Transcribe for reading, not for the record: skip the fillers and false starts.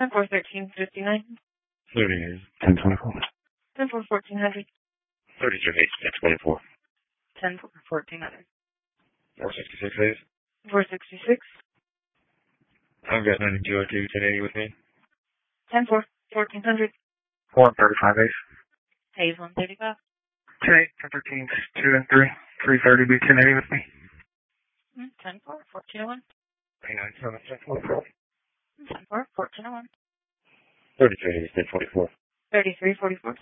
10-4-13-59. 10-24. 10-4-1400. 33-8-6-24. 10-4-1400. 466, please. 466. I've got 9202 1080 with me. 10-4-1400. 135 base. Hayes 135. 10-8, 10-13, 2 and 3. 330 be 1080 with me. 10-4-1401. 397, 10-44. 10-4-1401. 33-8-6-44. 33-44.